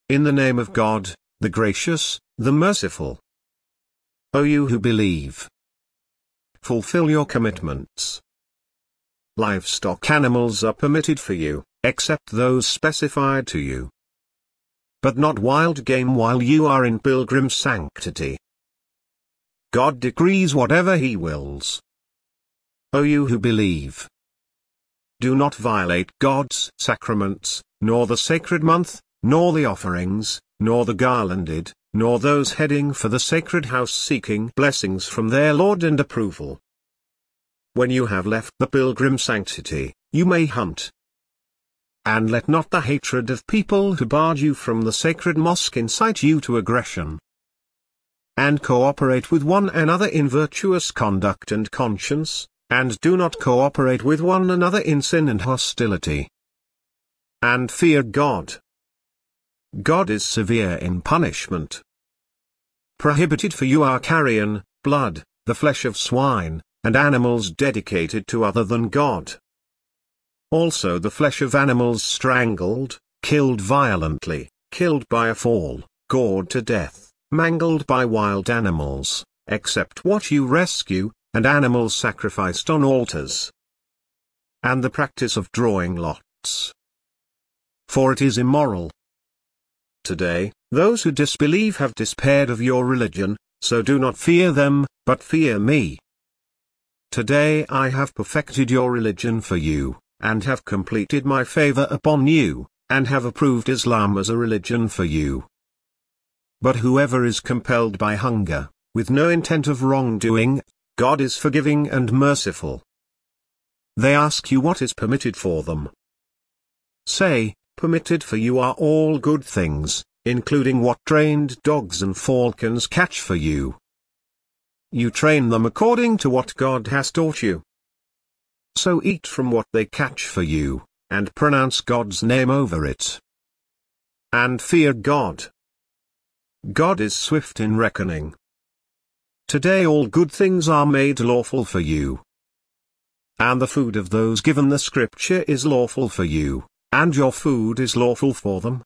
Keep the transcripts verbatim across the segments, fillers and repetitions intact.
in the name of God, the gracious, the merciful. O you who believe, fulfill your commitments. Livestock animals are permitted for you, except those specified to you. But not wild game while you are in pilgrim sanctity. God decrees whatever He wills. O you who believe, do not violate God's sacraments, nor the sacred month, nor the offerings, nor the garlanded, nor those heading for the sacred house seeking blessings from their Lord and approval. When you have left the pilgrim sanctity, you may hunt. And let not the hatred of people who barred you from the sacred mosque incite you to aggression. And cooperate with one another in virtuous conduct and conscience, and do not cooperate with one another in sin and hostility. And fear God. God is severe in punishment. Prohibited for you are carrion, blood, the flesh of swine, and animals dedicated to other than God. Also the flesh of animals strangled, killed violently, killed by a fall, gored to death, mangled by wild animals, except what you rescue, and animals sacrificed on altars. And the practice of drawing lots. For it is immoral. Today, those who disbelieve have despaired of your religion, so do not fear them, but fear me. Today I have perfected your religion for you, and have completed my favor upon you, and have approved Islam as a religion for you. But whoever is compelled by hunger, with no intent of wrongdoing, God is forgiving and merciful. They ask you what is permitted for them. Say, permitted for you are all good things, including what trained dogs and falcons catch for you. You train them according to what God has taught you. So eat from what they catch for you, and pronounce God's name over it. And fear God. God is swift in reckoning. Today all good things are made lawful for you. And the food of those given the scripture is lawful for you, and your food is lawful for them.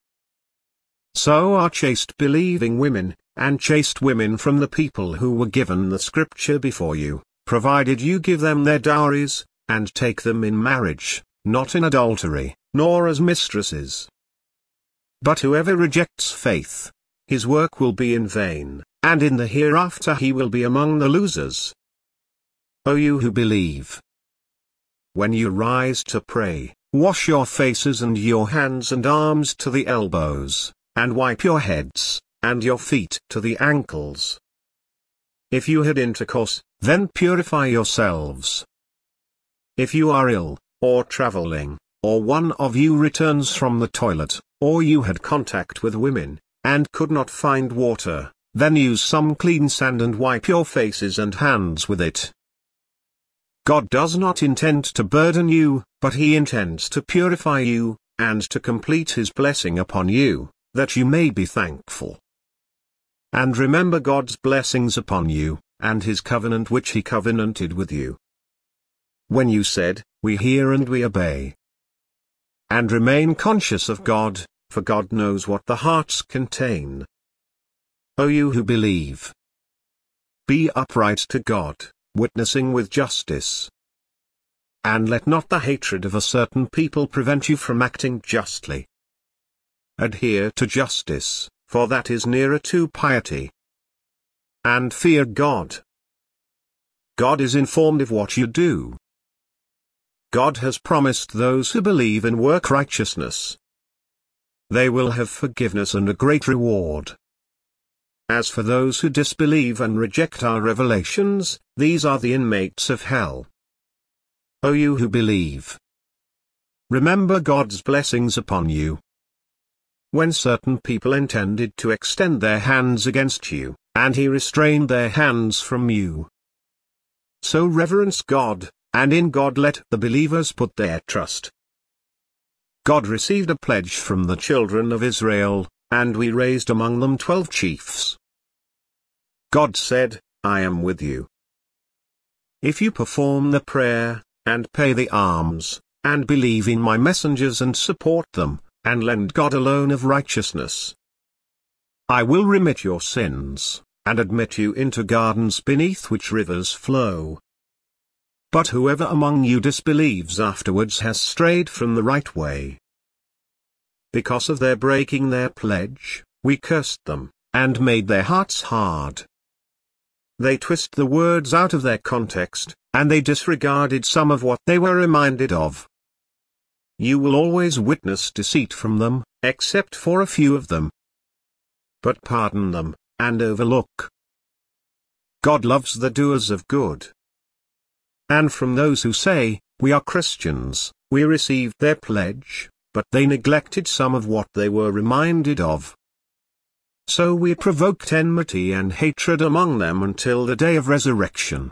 So are chaste believing women, and chaste women from the people who were given the scripture before you, provided you give them their dowries, and take them in marriage, not in adultery, nor as mistresses. But whoever rejects faith, his work will be in vain, and in the hereafter he will be among the losers. O you who believe, when you rise to pray, wash your faces and your hands and arms to the elbows, and wipe your heads, and your feet to the ankles. If you had intercourse, then purify yourselves. If you are ill, or traveling, or one of you returns from the toilet, or you had contact with women, and could not find water, then use some clean sand and wipe your faces and hands with it. God does not intend to burden you, but He intends to purify you, and to complete His blessing upon you, that you may be thankful. And remember God's blessings upon you, and His covenant which He covenanted with you. When you said, we hear and we obey. And remain conscious of God, for God knows what the hearts contain. O you who believe, be upright to God, witnessing with justice. And let not the hatred of a certain people prevent you from acting justly. Adhere to justice, for that is nearer to piety. And fear God. God is informed of what you do. God has promised those who believe and work righteousness, they will have forgiveness and a great reward. As for those who disbelieve and reject our revelations, these are the inmates of hell. O you who believe, remember God's blessings upon you. When certain people intended to extend their hands against you, and He restrained their hands from you. So reverence God, and in God let the believers put their trust. God received a pledge from the children of Israel, and we raised among them twelve chiefs. God said, I am with you. If you perform the prayer, and pay the alms, and believe in my messengers and support them, and lend God a loan of righteousness, I will remit your sins, and admit you into gardens beneath which rivers flow. But whoever among you disbelieves afterwards has strayed from the right way. Because of their breaking their pledge, we cursed them, and made their hearts hard. They twist the words out of their context, and they disregarded some of what they were reminded of. You will always witness deceit from them, except for a few of them. But pardon them, and overlook. God loves the doers of good. And from those who say, we are Christians, we received their pledge, but they neglected some of what they were reminded of. So we provoked enmity and hatred among them until the day of resurrection.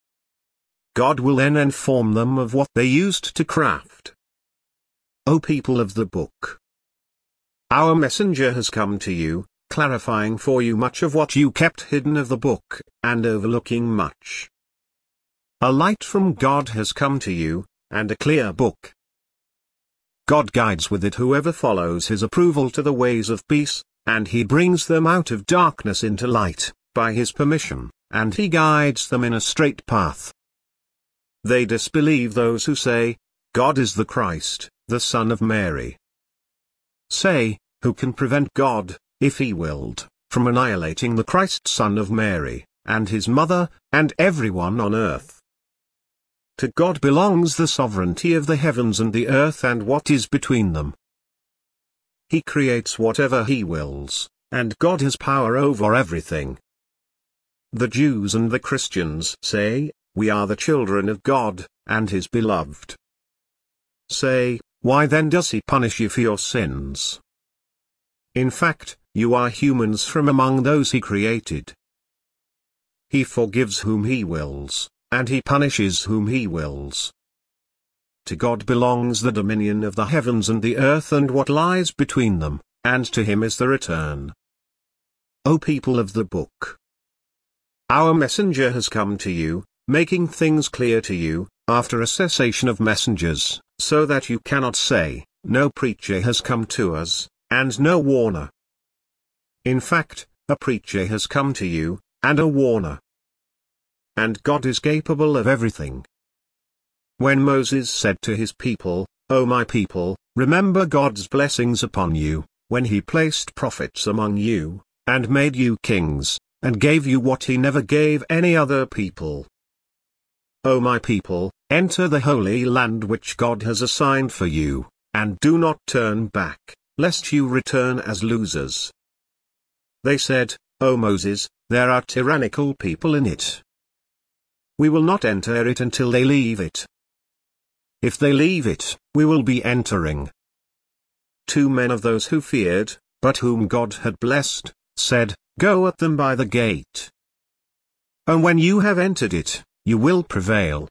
God will then inform them of what they used to craft. O people of the book! Our messenger has come to you, clarifying for you much of what you kept hidden of the book, and overlooking much. A light from God has come to you, and a clear book. God guides with it whoever follows his approval to the ways of peace, and he brings them out of darkness into light, by his permission, and he guides them in a straight path. They disbelieve those who say, God is the Christ, the Son of Mary. Say, who can prevent God, if he willed, from annihilating the Christ Son of Mary, and his mother, and everyone on earth? To God belongs the sovereignty of the heavens and the earth and what is between them. He creates whatever he wills, and God has power over everything. The Jews and the Christians say, we are the children of God, and his beloved. Say, why then does he punish you for your sins? In fact, you are humans from among those he created. He forgives whom he wills, and he punishes whom he wills. To God belongs the dominion of the heavens and the earth and what lies between them, and to him is the return. O people of the book! Our messenger has come to you, making things clear to you, after a cessation of messengers, so that you cannot say, no preacher has come to us, and no warner. In fact, a preacher has come to you, and a warner. And God is capable of everything. When Moses said to his people, O my people, remember God's blessings upon you, when he placed prophets among you, and made you kings, and gave you what he never gave any other people. O my people, enter the holy land which God has assigned for you, and do not turn back, lest you return as losers. They said, O Moses, there are tyrannical people in it. We will not enter it until they leave it. If they leave it, we will be entering. Two men of those who feared, but whom God had blessed, said, Go at them by the gate. And when you have entered it, you will prevail.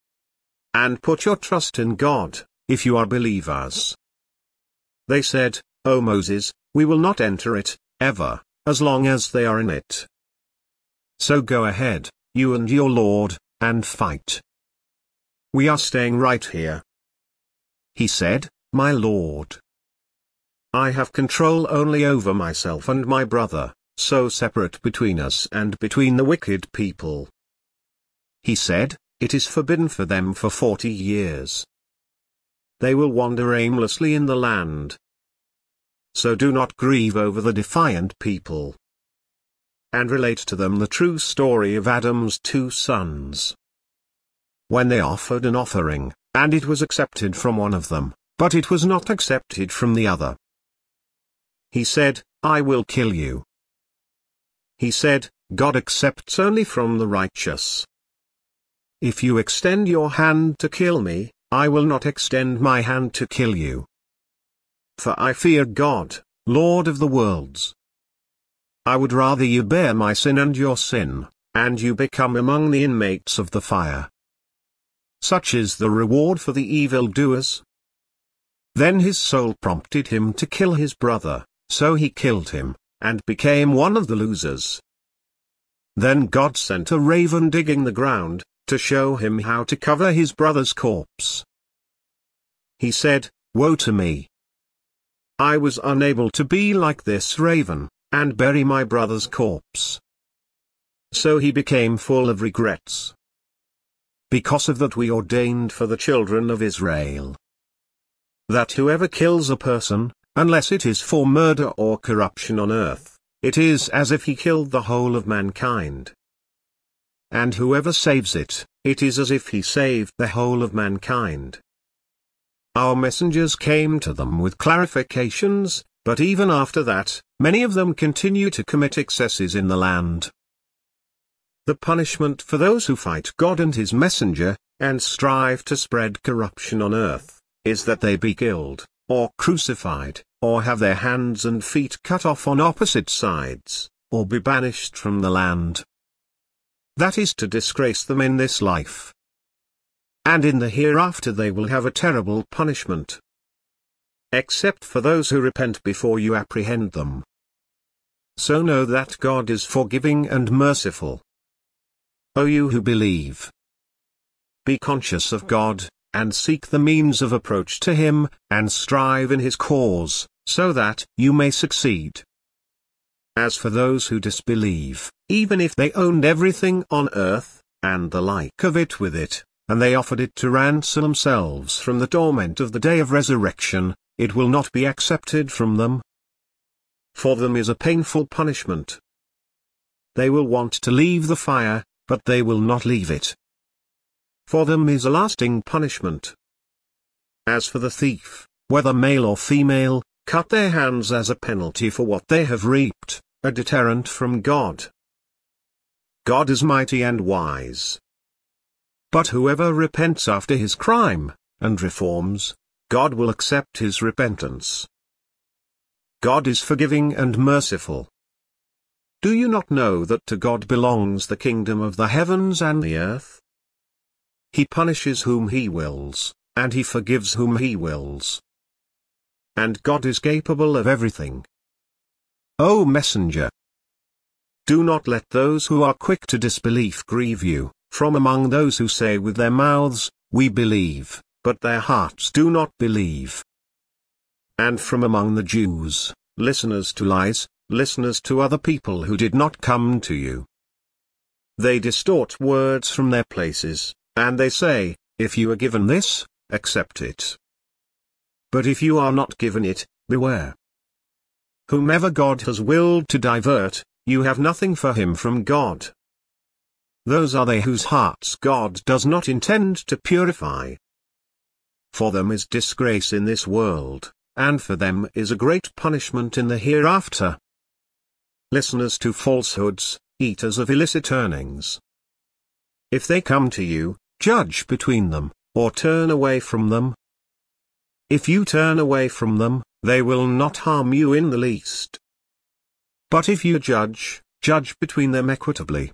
And put your trust in God, if you are believers. They said, O Moses, we will not enter it, ever, as long as they are in it. So go ahead, you and your Lord, and fight. We are staying right here. He said, My Lord. I have control only over myself and my brother, so separate between us and between the wicked people. He said, It is forbidden for them for forty years. They will wander aimlessly in the land. So do not grieve over the defiant people. And relate to them the true story of Adam's two sons. When they offered an offering, and it was accepted from one of them, but it was not accepted from the other. He said, I will kill you. He said, God accepts only from the righteous. If you extend your hand to kill me, I will not extend my hand to kill you. For I fear God, Lord of the worlds. I would rather you bear my sin and your sin, and you become among the inmates of the fire. Such is the reward for the evildoers. Then his soul prompted him to kill his brother, so he killed him, and became one of the losers. Then God sent a raven digging the ground, to show him how to cover his brother's corpse. He said, Woe to me! I was unable to be like this raven, and bury my brother's corpse." So he became full of regrets. Because of that we ordained for the children of Israel that whoever kills a person, unless it is for murder or corruption on earth, it is as if he killed the whole of mankind. And whoever saves it, it is as if he saved the whole of mankind. Our messengers came to them with clarifications, but even after that, many of them continue to commit excesses in the land. The punishment for those who fight God and his messenger, and strive to spread corruption on earth, is that they be killed, or crucified, or have their hands and feet cut off on opposite sides, or be banished from the land. That is to disgrace them in this life. And in the hereafter they will have a terrible punishment. Except for those who repent before you apprehend them. So know that God is forgiving and merciful. O you who believe, be conscious of God, and seek the means of approach to him, and strive in his cause, so that you may succeed. As for those who disbelieve, even if they owned everything on earth, and the like of it with it, and they offered it to ransom themselves from the torment of the day of resurrection, it will not be accepted from them. For them is a painful punishment. They will want to leave the fire, but they will not leave it. For them is a lasting punishment. As for the thief, whether male or female, cut their hands as a penalty for what they have reaped, a deterrent from God. God is mighty and wise. But whoever repents after his crime, and reforms, God will accept his repentance. God is forgiving and merciful. Do you not know that to God belongs the kingdom of the heavens and the earth? He punishes whom he wills, and he forgives whom he wills. And God is capable of everything. O messenger, do not let those who are quick to disbelief grieve you, from among those who say with their mouths, "We believe," but their hearts do not believe. And from among the Jews, listeners to lies, listeners to other people who did not come to you. They distort words from their places, and they say, "If you are given this, accept it. But if you are not given it, beware. Whomever God has willed to divert, you have nothing for him from God. Those are they whose hearts God does not intend to purify. For them is disgrace in this world, and for them is a great punishment in the hereafter. Listeners to falsehoods, eaters of illicit earnings. If they come to you, judge between them, or turn away from them. If you turn away from them, they will not harm you in the least. But if you judge, judge between them equitably.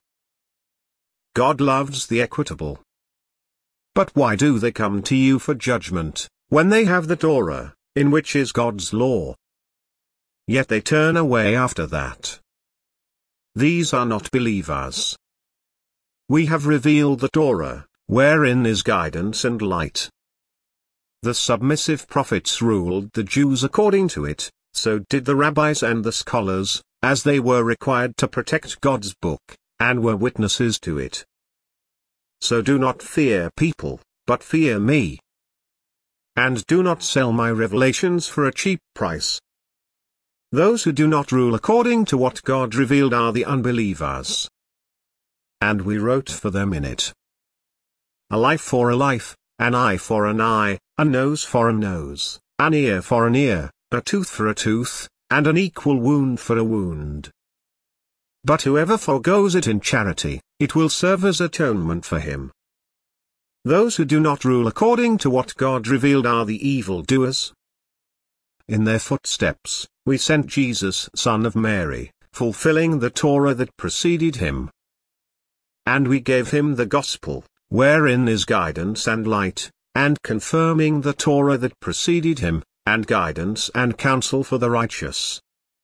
God loves the equitable. But why do they come to you for judgment, when they have the Torah, in which is God's law? Yet they turn away after that. These are not believers. We have revealed the Torah, wherein is guidance and light. The submissive prophets ruled the Jews according to it, so did the rabbis and the scholars, as they were required to protect God's book, and were witnesses to it. So do not fear people, but fear me. And do not sell my revelations for a cheap price. Those who do not rule according to what God revealed are the unbelievers. And we wrote for them in it: a life for a life, an eye for an eye, a nose for a nose, an ear for an ear, a tooth for a tooth, and an equal wound for a wound. But whoever forgoes it in charity, it will serve as atonement for him. Those who do not rule according to what God revealed are the evildoers. In their footsteps, we sent Jesus son of Mary, fulfilling the Torah that preceded him. And we gave him the gospel, wherein is guidance and light, and confirming the Torah that preceded him, and guidance and counsel for the righteous.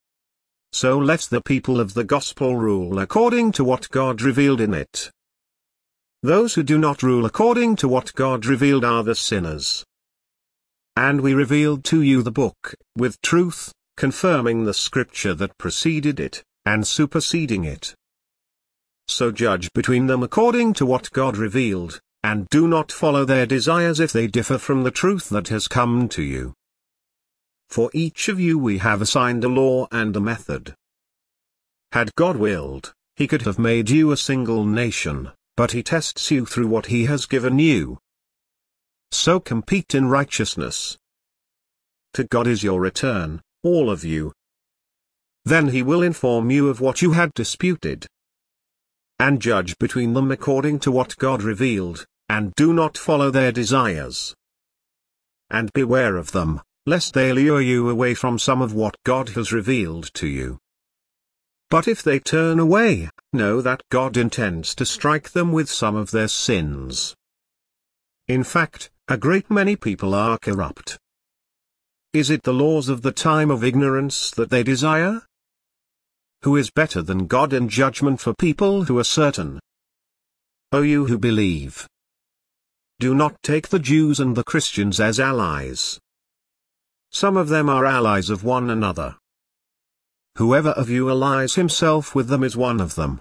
So let the people of the gospel rule according to what God revealed in it. Those who do not rule according to what God revealed are the sinners. And we revealed to you the book, with truth, confirming the scripture that preceded it, and superseding it. So judge between them according to what God revealed, and do not follow their desires if they differ from the truth that has come to you. For each of you we have assigned a law and a method. Had God willed, He could have made you a single nation, but He tests you through what He has given you. So compete in righteousness. To God is your return, all of you. Then He will inform you of what you had disputed. And judge between them according to what God revealed, and do not follow their desires. And beware of them, lest they lure you away from some of what God has revealed to you. But if they turn away, know that God intends to strike them with some of their sins. In fact, a great many people are corrupt. Is it the laws of the time of ignorance that they desire? Who is better than God in judgment for people who are certain? O you who believe! Do not take the Jews and the Christians as allies. Some of them are allies of one another. Whoever of you allies himself with them is one of them.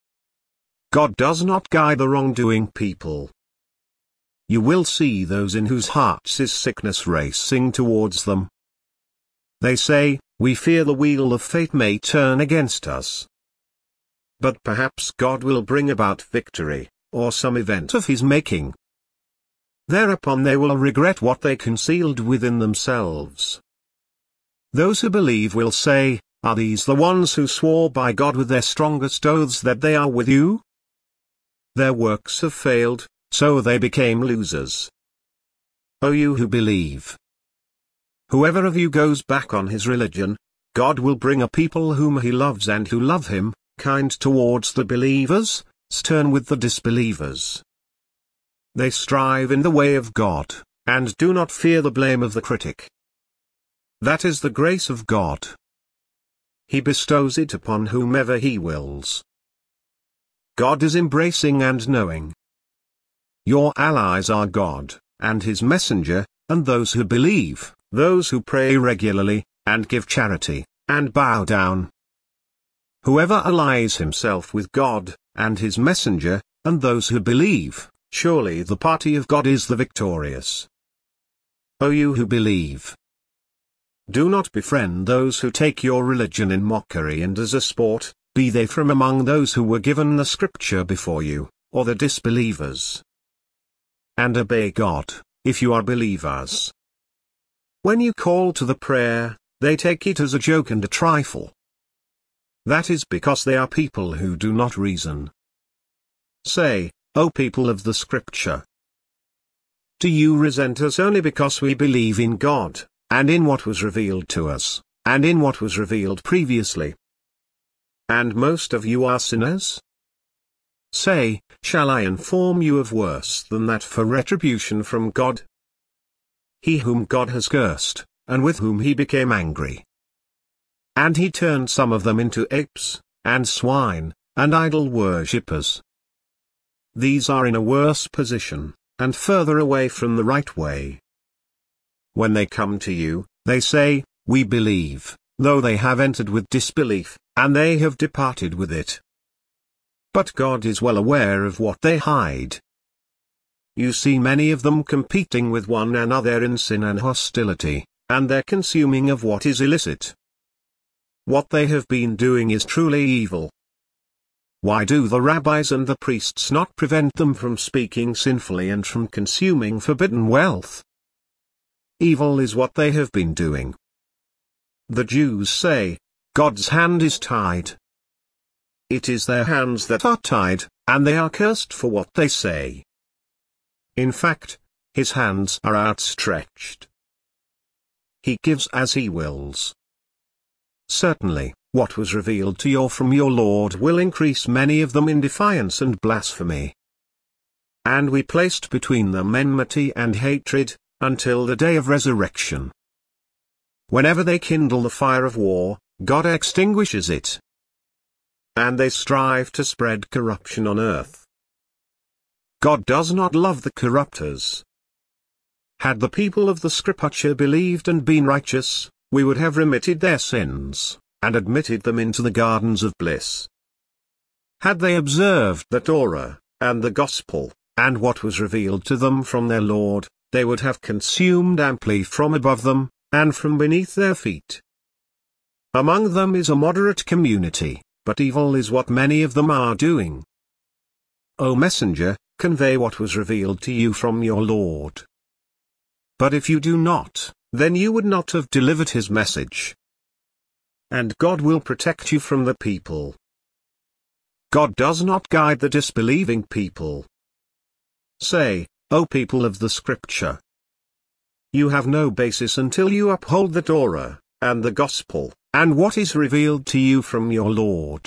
God does not guide the wrongdoing people. You will see those in whose hearts is sickness racing towards them. They say, we fear the wheel of fate may turn against us. But perhaps God will bring about victory, or some event of His making. Thereupon they will regret what they concealed within themselves. Those who believe will say, are these the ones who swore by God with their strongest oaths that they are with you? Their works have failed, so they became losers. O you who believe! Whoever of you goes back on his religion, God will bring a people whom He loves and who love Him, kind towards the believers, stern with the disbelievers. They strive in the way of God, and do not fear the blame of the critic. That is the grace of God. He bestows it upon whomever He wills. God is embracing and knowing. Your allies are God, and His messenger, and those who believe, those who pray regularly, and give charity, and bow down. Whoever allies himself with God, and His messenger, and those who believe, surely the party of God is the victorious. O you who believe! Do not befriend those who take your religion in mockery and as a sport, be they from among those who were given the scripture before you, or the disbelievers. And obey God, if you are believers. When you call to the prayer, they take it as a joke and a trifle. That is because they are people who do not reason. Say, O people of the Scripture! Do you resent us only because we believe in God, and in what was revealed to us, and in what was revealed previously? And most of you are sinners? Say, shall I inform you of worse than that for retribution from God? He whom God has cursed, and with whom He became angry. And He turned some of them into apes, and swine, and idol worshippers. These are in a worse position, and further away from the right way. When they come to you, they say, we believe, though they have entered with disbelief, and they have departed with it. But God is well aware of what they hide. You see many of them competing with one another in sin and hostility, and their consuming of what is illicit. What they have been doing is truly evil. Why do the rabbis and the priests not prevent them from speaking sinfully and from consuming forbidden wealth? Evil is what they have been doing. The Jews say, God's hand is tied. It is their hands that are tied, and they are cursed for what they say. In fact, His hands are outstretched. He gives as He wills. Certainly, what was revealed to you from your Lord will increase many of them in defiance and blasphemy. And we placed between them enmity and hatred, until the day of resurrection. Whenever they kindle the fire of war, God extinguishes it. And they strive to spread corruption on earth. God does not love the corrupters. Had the people of the Scripture believed and been righteous, we would have remitted their sins, and admitted them into the gardens of bliss. Had they observed the Torah, and the Gospel, and what was revealed to them from their Lord, they would have consumed amply from above them, and from beneath their feet. Among them is a moderate community, but evil is what many of them are doing. O messenger, convey what was revealed to you from your Lord. But if you do not, then you would not have delivered his message. And God will protect you from the people. God does not guide the disbelieving people. Say, O people of the Scripture, you have no basis until you uphold the Torah, and the Gospel, and what is revealed to you from your Lord.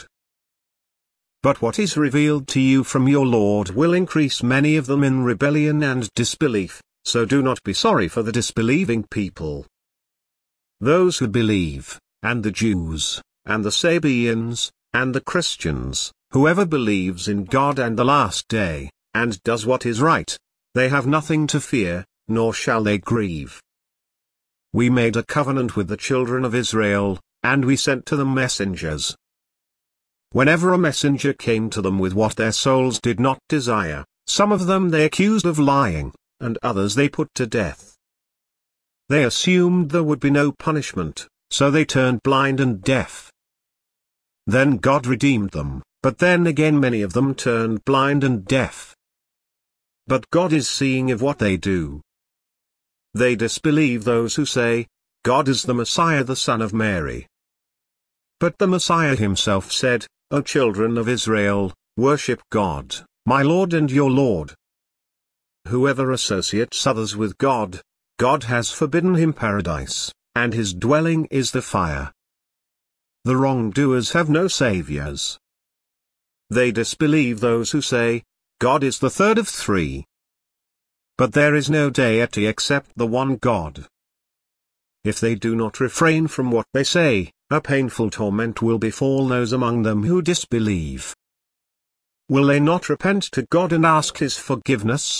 But what is revealed to you from your Lord will increase many of them in rebellion and disbelief, so do not be sorry for the disbelieving people. Those who believe, and the Jews, and the Sabians, and the Christians, whoever believes in God and the last day, and does what is right, they have nothing to fear, nor shall they grieve. We made a covenant with the children of Israel, and we sent to them messengers. Whenever a messenger came to them with what their souls did not desire, some of them they accused of lying, and others they put to death. They assumed there would be no punishment, so they turned blind and deaf. Then God redeemed them, but then again many of them turned blind and deaf. But God is seeing of what they do. They disbelieve those who say, God is the Messiah, the Son of Mary. But the Messiah himself said, O children of Israel, worship God, my Lord and your Lord. Whoever associates others with God, God has forbidden him paradise, and his dwelling is the fire. The wrongdoers have no saviors. They disbelieve those who say, God is the third of three. But there is no deity except the one God. If they do not refrain from what they say, a painful torment will befall those among them who disbelieve. Will they not repent to God and ask his forgiveness?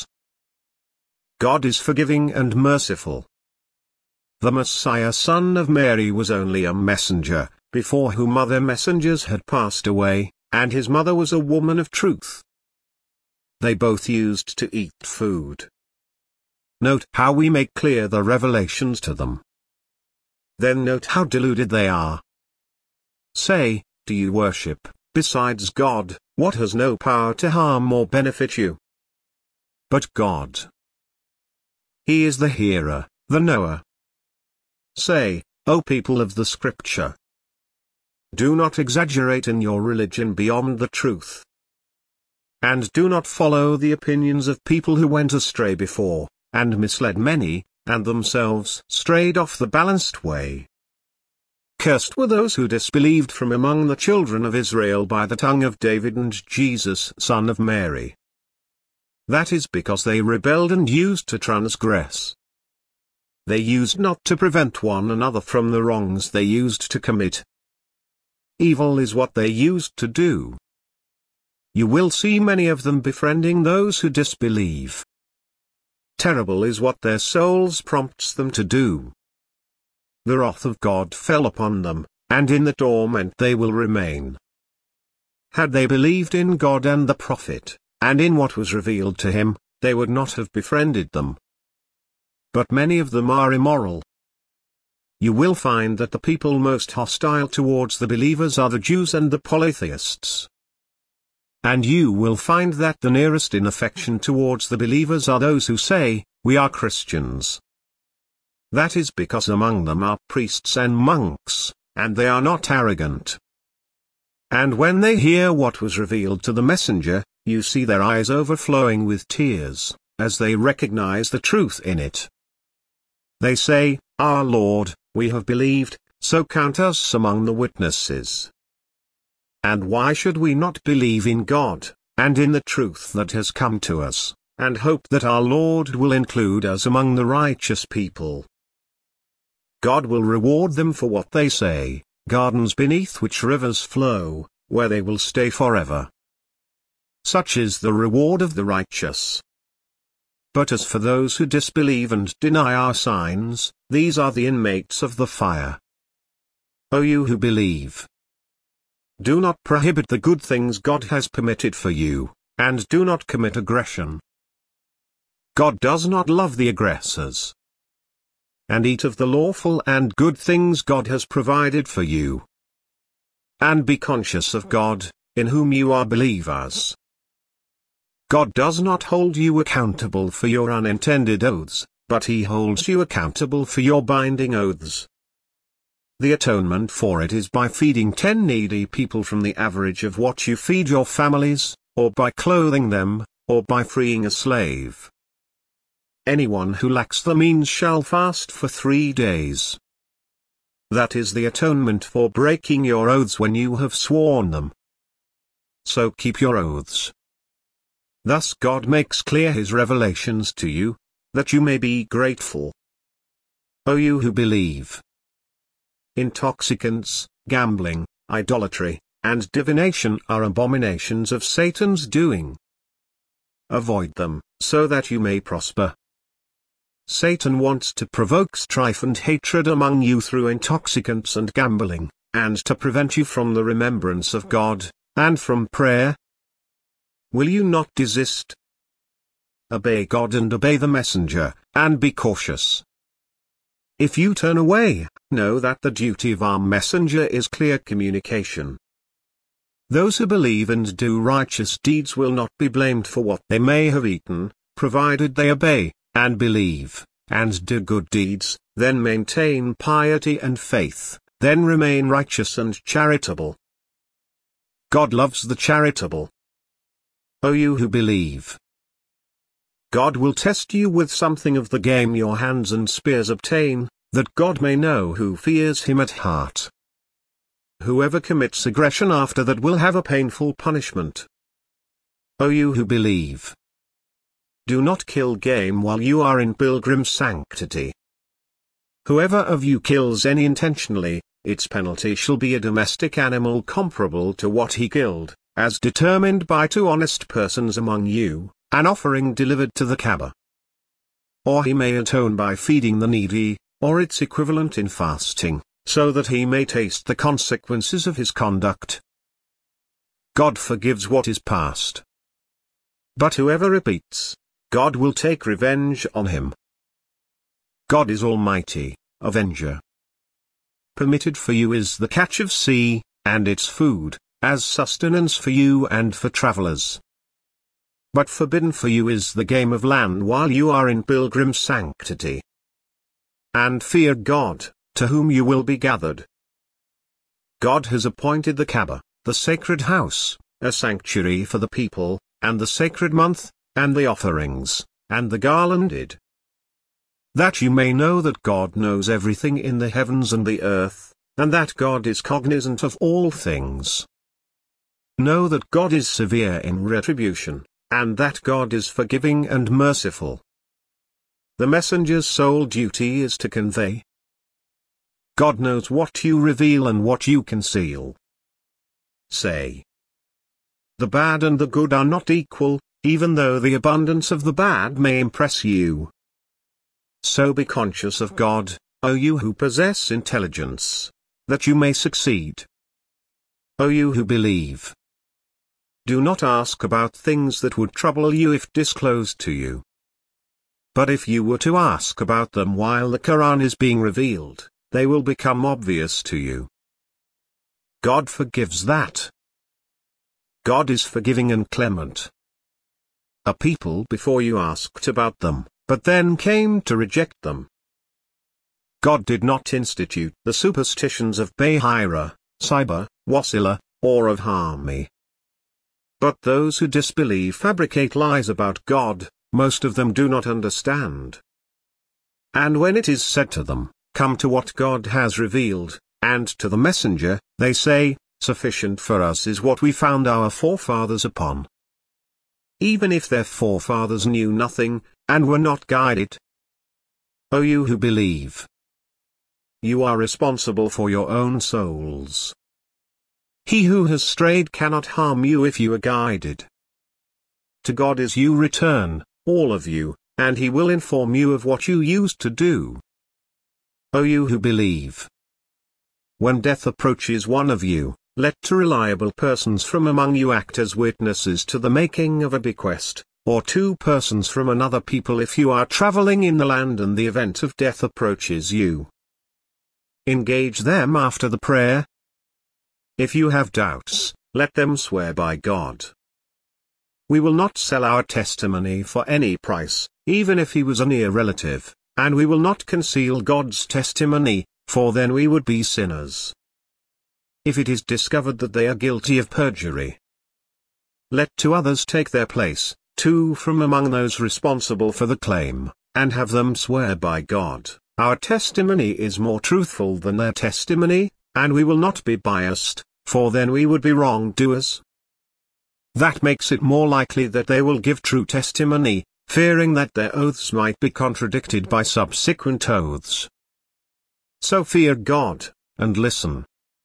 God is forgiving and merciful. The Messiah, son of Mary, was only a messenger, before whom other messengers had passed away, and his mother was a woman of truth. They both used to eat food. Note how we make clear the revelations to them. Then note how deluded they are. Say, do you worship, besides God, what has no power to harm or benefit you? But God. He is the hearer, the knower. Say, O people of the Scripture, do not exaggerate in your religion beyond the truth. And do not follow the opinions of people who went astray before, and misled many, and themselves strayed off the balanced way. Cursed were those who disbelieved from among the children of Israel by the tongue of David and Jesus, son of Mary. That is because they rebelled and used to transgress. They used not to prevent one another from the wrongs they used to commit. Evil is what they used to do. You will see many of them befriending those who disbelieve. Terrible is what their souls prompts them to do. The wrath of God fell upon them, and in the torment they will remain. Had they believed in God and the prophet, and in what was revealed to him, they would not have befriended them. But many of them are immoral. You will find that the people most hostile towards the believers are the Jews and the polytheists. And you will find that the nearest in affection towards the believers are those who say, we are Christians. That is because among them are priests and monks, and they are not arrogant. And when they hear what was revealed to the messenger, you see their eyes overflowing with tears, as they recognize the truth in it. They say, Our Lord, we have believed, so count us among the witnesses. And why should we not believe in God, and in the truth that has come to us, and hope that our Lord will include us among the righteous people? God will reward them for what they say, gardens beneath which rivers flow, where they will stay forever. Such is the reward of the righteous. But as for those who disbelieve and deny our signs, these are the inmates of the fire. O you who believe, do not prohibit the good things God has permitted for you, and do not commit aggression. God does not love the aggressors. And eat of the lawful and good things God has provided for you. And be conscious of God, in whom you are believers. God does not hold you accountable for your unintended oaths, but He holds you accountable for your binding oaths. The atonement for it is by feeding ten needy people from the average of what you feed your families, or by clothing them, or by freeing a slave. Anyone who lacks the means shall fast for three days. That is the atonement for breaking your oaths when you have sworn them. So keep your oaths. Thus God makes clear His revelations to you, that you may be grateful. O you who believe, intoxicants, gambling, idolatry, and divination are abominations of Satan's doing. Avoid them, so that you may prosper. Satan wants to provoke strife and hatred among you through intoxicants and gambling, and to prevent you from the remembrance of God, and from prayer. Will you not desist? Obey God and obey the messenger, and be cautious. If you turn away, know that the duty of our messenger is clear communication. Those who believe and do righteous deeds will not be blamed for what they may have eaten, provided they obey, and believe, and do good deeds, then maintain piety and faith, then remain righteous and charitable. God loves the charitable. O you who believe, God will test you with something of the game your hands and spears obtain, that God may know who fears Him at heart. Whoever commits aggression after that will have a painful punishment. O you who believe, do not kill game while you are in pilgrim sanctity. Whoever of you kills any intentionally, its penalty shall be a domestic animal comparable to what he killed, as determined by two honest persons among you, an offering delivered to the Kaaba. Or he may atone by feeding the needy, or its equivalent in fasting, so that he may taste the consequences of his conduct. God forgives what is past. But whoever repeats, God will take revenge on him. God is Almighty, Avenger. Permitted for you is the catch of sea, and its food, as sustenance for you and for travelers. But forbidden for you is the game of land while you are in pilgrim sanctity. And fear God, to whom you will be gathered. God has appointed the Kaaba, the sacred house, a sanctuary for the people, and the sacred month, and the offerings, and the garlanded. That you may know that God knows everything in the heavens and the earth, and that God is cognizant of all things. Know that God is severe in retribution, and that God is forgiving and merciful. The messenger's sole duty is to convey. God knows what you reveal and what you conceal. Say, the bad and the good are not equal, even though the abundance of the bad may impress you. So be conscious of God, O you who possess intelligence, that you may succeed. O you who believe, do not ask about things that would trouble you if disclosed to you. But if you were to ask about them while the Quran is being revealed, they will become obvious to you. God forgives that. God is forgiving and clement. A people before you asked about them, but then came to reject them. God did not institute the superstitions of Bahira, Siba, Wasila, or of Hami. But those who disbelieve fabricate lies about God, most of them do not understand. And when it is said to them, come to what God has revealed, and to the messenger, they say, sufficient for us is what we found our forefathers upon. Even if their forefathers knew nothing, and were not guided. O you who believe, you are responsible for your own souls. He who has strayed cannot harm you if you are guided. To God is you return, all of you, and he will inform you of what you used to do. O you who believe! When death approaches one of you, let two reliable persons from among you act as witnesses to the making of a bequest, or two persons from another people if you are traveling in the land and the event of death approaches you. Engage them after the prayer. If you have doubts, let them swear by God. We will not sell our testimony for any price, even if he was a near relative, and we will not conceal God's testimony, for then we would be sinners. If it is discovered that they are guilty of perjury, let two others take their place, two from among those responsible for the claim, and have them swear by God, our testimony is more truthful than their testimony, and we will not be biased, for then we would be wrongdoers. That makes it more likely that they will give true testimony, fearing that their oaths might be contradicted by subsequent oaths. So fear God, and listen.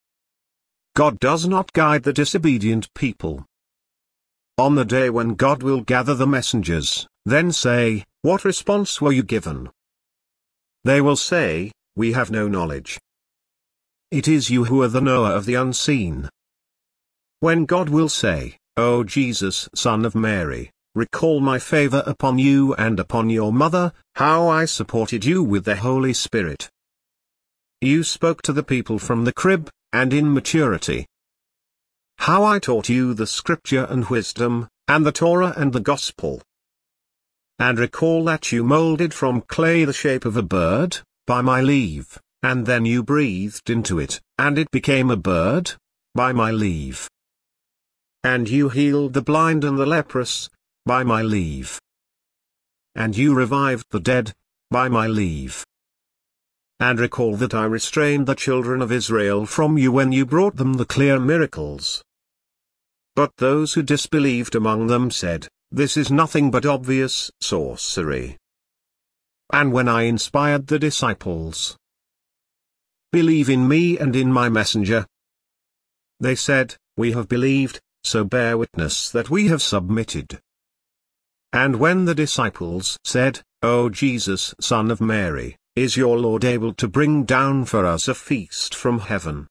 God does not guide the disobedient people. On the day when God will gather the messengers, then say, what response were you given? They will say, we have no knowledge. It is you who are the knower of the unseen. When God will say, O Jesus, Son of Mary, recall my favor upon you and upon your mother, how I supported you with the Holy Spirit. You spoke to the people from the crib, and in maturity. How I taught you the scripture and wisdom, and the Torah and the gospel. And recall that you molded from clay the shape of a bird, by my leave, and then you breathed into it, and it became a bird, by my leave. And you healed the blind and the leprous, by my leave. And you revived the dead, by my leave. And recall that I restrained the children of Israel from you when you brought them the clear miracles. But those who disbelieved among them said, this is nothing but obvious sorcery. And when I inspired the disciples, believe in me and in my messenger, they said, we have believed, so bear witness that we have submitted. And when the disciples said, O Jesus, Son of Mary, is your Lord able to bring down for us a feast from heaven?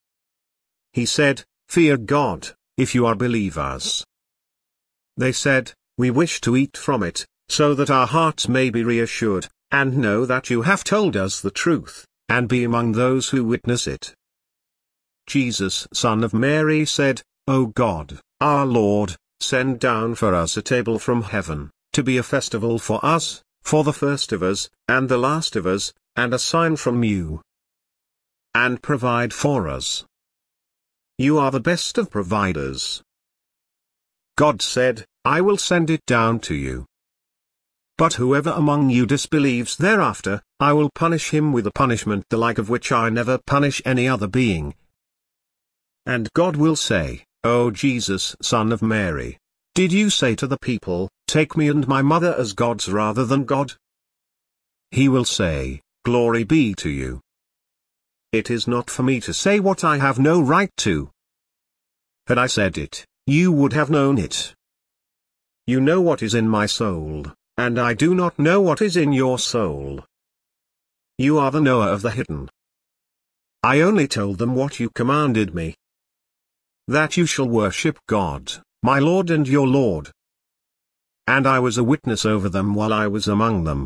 He said, fear God, if you are believers. They said, we wish to eat from it, so that our hearts may be reassured, and know that you have told us the truth, and be among those who witness it. Jesus, Son of Mary said, O God, our Lord, send down for us a table from heaven, to be a festival for us, for the first of us, and the last of us, and a sign from you. And provide for us. You are the best of providers. God said, I will send it down to you. But whoever among you disbelieves thereafter, I will punish him with a punishment the like of which I never punish any other being. And God will say, O Jesus, Son of Mary, did you say to the people, take me and my mother as gods rather than God? He will say, glory be to you. It is not for me to say what I have no right to. Had I said it, you would have known it. You know what is in my soul, and I do not know what is in your soul. You are the knower of the hidden. I only told them what you commanded me. That you shall worship God, my Lord and your Lord. And I was a witness over them while I was among them.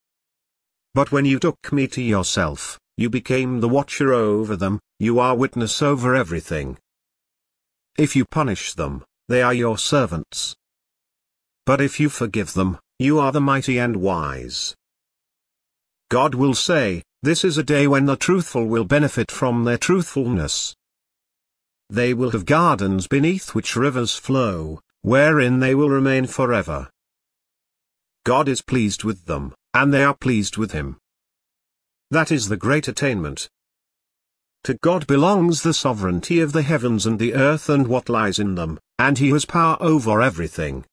But when you took me to yourself, you became the watcher over them, you are witness over everything. If you punish them, they are your servants. But if you forgive them, you are the mighty and wise. God will say, this is a day when the truthful will benefit from their truthfulness. They will have gardens beneath which rivers flow, wherein they will remain forever. God is pleased with them, and they are pleased with him. That is the great attainment. To God belongs the sovereignty of the heavens and the earth and what lies in them, and he has power over everything.